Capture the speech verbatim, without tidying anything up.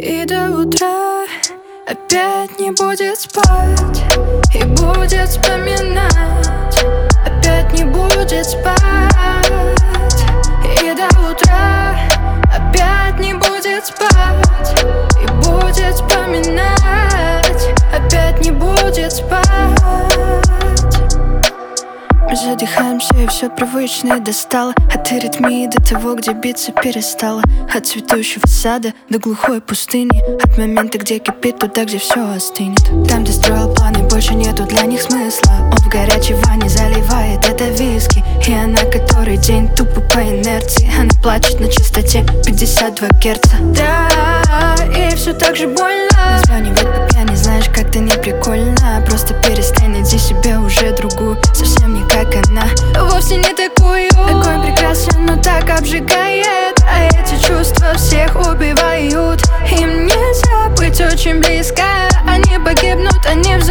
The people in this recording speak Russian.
И до утра опять не будет спать, и будет вспоминать, опять не будет спать. И до утра опять не будет спать, и будет вспоминать, опять не будет спать. Мы задыхаемся, и все привычное достало. От аритмии до того, где биться перестало. От цветущего сада до глухой пустыни. От момента, где кипит, туда, где все остынет. Там, где строил планы, больше нету для них смысла. Он в горячей ванне заливает это виски. И она который день тупо по инерции. Она плачет на частоте пятьдесят два герца. Да, и все так же больно. Названивать по пьяни, знаешь, как-то не прикольно. Просто перестань, найди себе уже другую. Совсем не как она, вовсе не такую. Такой прекрасен, но так обжигает. А эти чувства всех убивают. Им нельзя быть очень близко. Они погибнут, они взорвут.